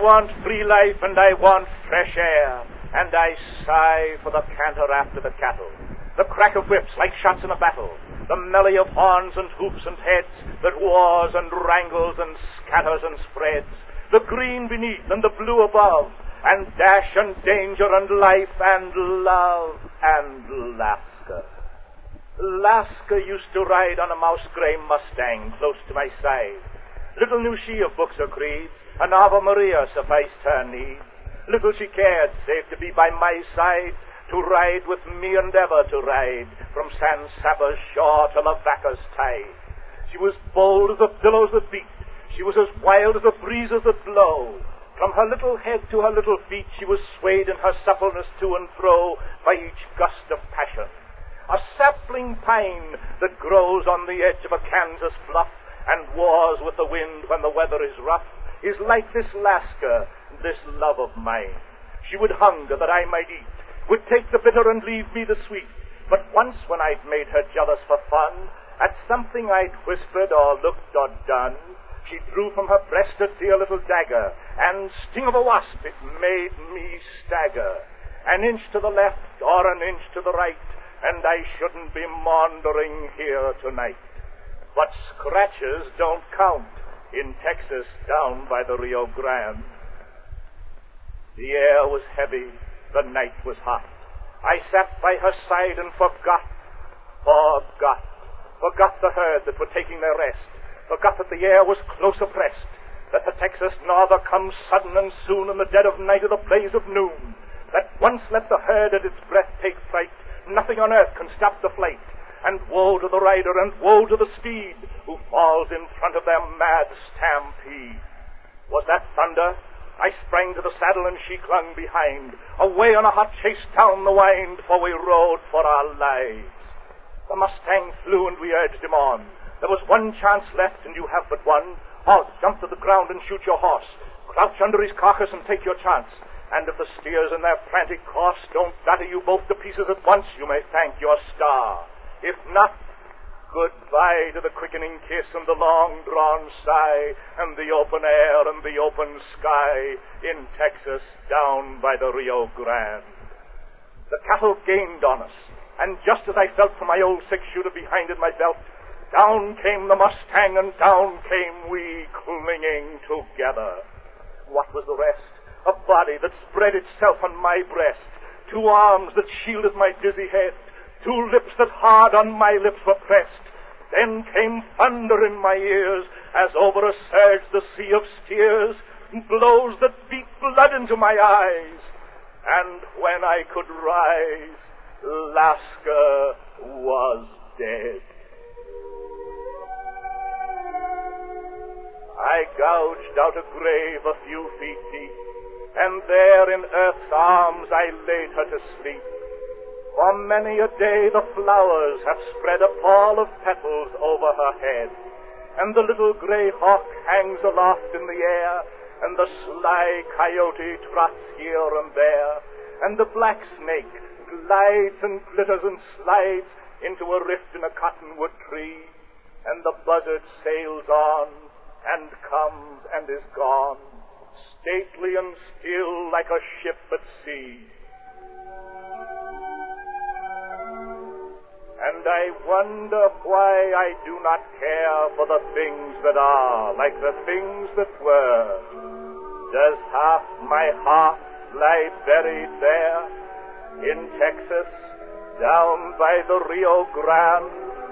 want free life, and I want fresh air, and I sigh for the canter after the cattle, the crack of whips like shots in a battle, the melee of horns and hoofs and heads that wars and wrangles and scatters and spreads, the green beneath and the blue above, and dash and danger and life and love and laughter. Laska used to ride on a mouse-gray Mustang close to my side. Little knew she of books or creeds, an Ave Maria sufficed her needs. Little she cared, save to be by my side, to ride with me and ever to ride, from San Saba's shore to Lavaca's tide. She was bold as the billows that beat, she was as wild as the breezes that blow. From her little head to her little feet she was swayed in her suppleness to and fro by each gust of passion. A sapling pine that grows on the edge of a Kansas bluff and wars with the wind when the weather is rough is like this Laska, this love of mine. She would hunger that I might eat, would take the bitter and leave me the sweet. But once when I'd made her jealous for fun, at something I'd whispered or looked or done, she drew from her breast a dear little dagger, and sting of a wasp, it made me stagger. An inch to the left or an inch to the right, and I shouldn't be maundering here tonight. But scratches don't count in Texas down by the Rio Grande. The air was heavy, the night was hot. I sat by her side and forgot the herd that were taking their rest, forgot that the air was close oppressed, that the Texas norther comes sudden and soon in the dead of night or the blaze of noon, that once let the herd at its breath take fright, nothing on earth can stop the flight, and woe to the rider and woe to the steed who falls in front of their mad stampede. Was that thunder? I sprang to the saddle and she clung behind, away on a hot chase down the wind, for we rode for our lives. The Mustang flew and we urged him on. There was one chance left and you have but one. Halt, jump to the ground and shoot your horse. Crouch under his carcass and take your chance. And if the steers in their frantic course don't batter you both to pieces at once, you may thank your star. If not, goodbye to the quickening kiss and the long-drawn sigh and the open air and the open sky in Texas down by the Rio Grande. The cattle gained on us, and just as I felt for my old six-shooter behind in my belt, down came the Mustang and down came we, clinging together. What was the rest? A body that spread itself on my breast, two arms that shielded my dizzy head, two lips that hard on my lips were pressed. Then came thunder in my ears, as over a surge the sea of steers, blows that beat blood into my eyes. And when I could rise, Laska was dead. I gouged out a grave a few feet deep, and there in earth's arms I laid her to sleep. For many a day the flowers have spread a pall of petals over her head, and the little gray hawk hangs aloft in the air, and the sly coyote trots here and there, and the black snake glides and glitters and slides into a rift in a cottonwood tree, and the buzzard sails on and comes and is gone, stately and still like a ship at sea. And I wonder why I do not care for the things that are like the things that were. Does half my heart lie buried there in Texas, down by the Rio Grande?